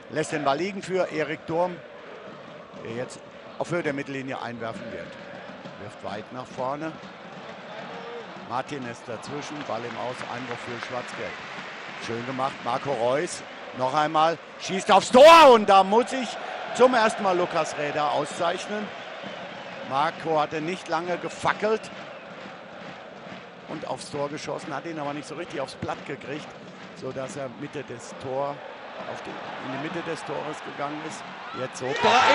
lässt den Ball liegen für Erik Durm, der jetzt auf Höhe der Mittellinie einwerfen wird. Wirft weit nach vorne. Martin ist dazwischen, Ball im Aus, Einwurf für Schwarz-Gelb. Schön gemacht, Marco Reus noch einmal, schießt aufs Tor und da muss ich zum ersten Mal Lukas Räder auszeichnen. Marco hatte nicht lange gefackelt und aufs Tor geschossen, hat ihn aber nicht so richtig aufs Blatt gekriegt, sodass er Mitte des Tor, in die Mitte des Tores gegangen ist. Jetzt so.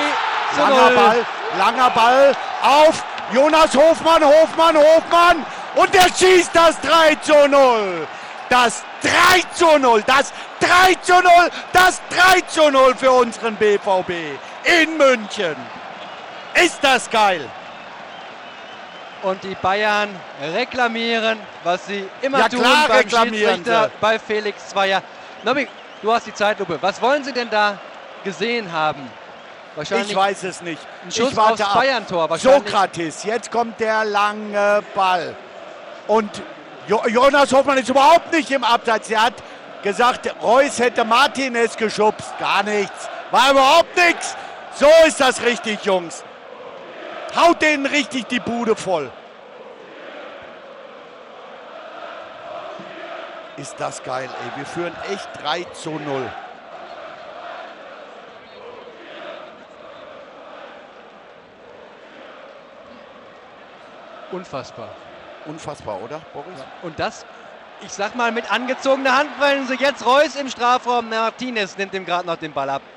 Langer Ball auf Jonas Hofmann und der schießt das 3:0. Das 3:0, das 3:0, das 3:0 für unseren BVB in München. Ist das geil! Und die Bayern reklamieren, was sie immer Ja, tun klar, beim reklamieren Schiedsrichter, sie. bei Felix Zweier. Nobby, du hast die Zeitlupe. Was wollen sie denn da gesehen haben? Wahrscheinlich Ich weiß es nicht. ein Schuss Ich warte aufs ab. Bayern-Tor. Wahrscheinlich. Sokrates, jetzt kommt der lange Ball. Und Jonas Hofmann ist überhaupt nicht im Abseits. Er hat gesagt, Reus hätte Martinez geschubst. Gar nichts. War überhaupt nichts. So ist das richtig, Jungs. Haut denen richtig die Bude voll. Ist das geil, ey. Wir führen echt 3:0. Unfassbar. Unfassbar, oder, Boris? Ja. Und das, ich sag mal, mit angezogener Handbremse. Jetzt Reus im Strafraum. Martinez nimmt ihm gerade noch den Ball ab.